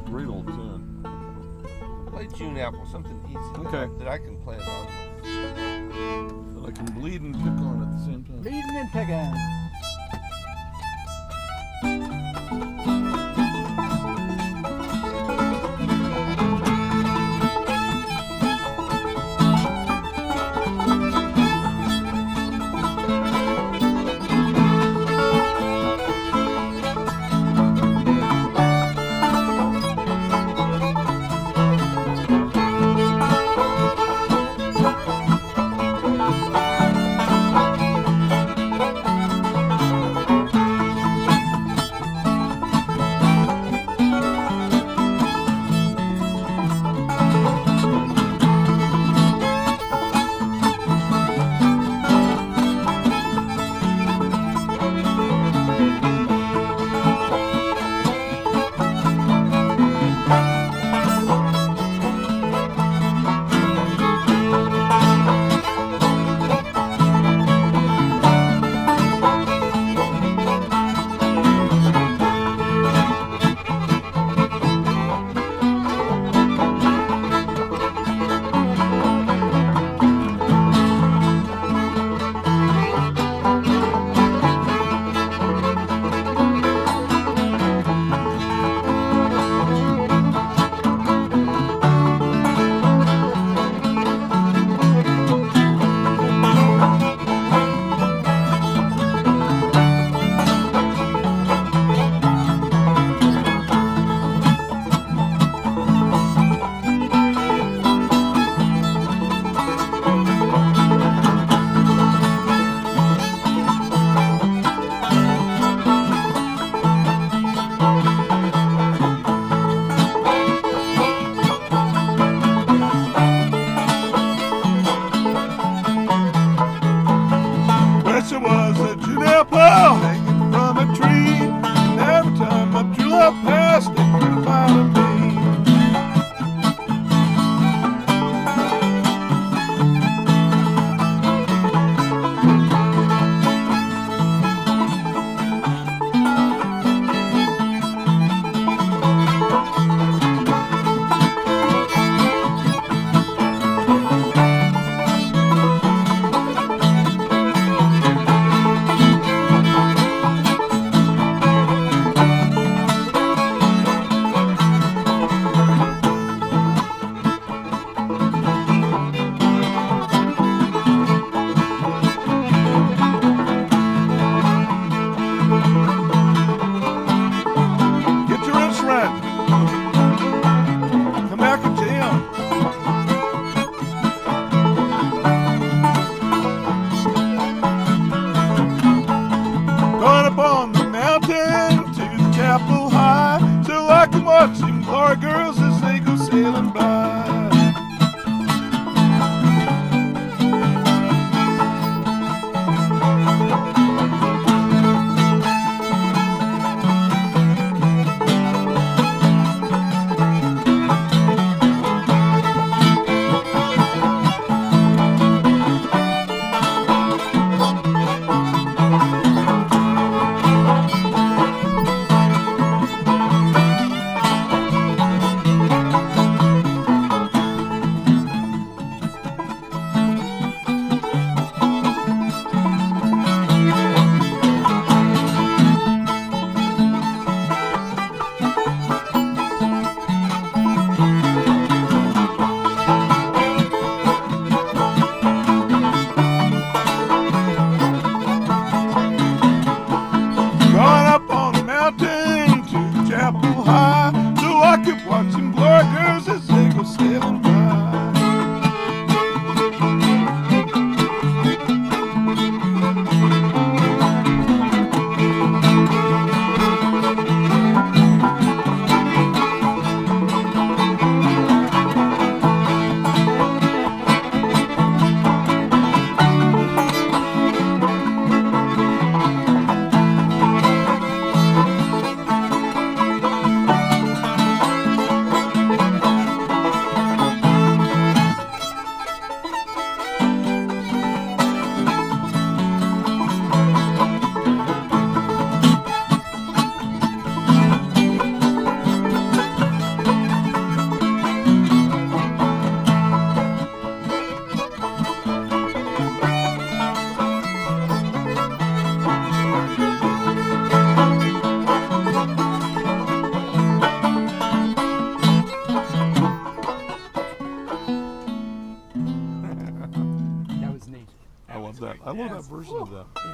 great old tune. Play June Apple, something easy that I can play along with. That I can bleed and pick on at the same time. Bleeding and picking. There was a juniper hanging from a tree, and every time my true love passed, it could find me. Watching car girls as they go sailing by. Watching glory girls as they go sailing by. love that. I love that version of that.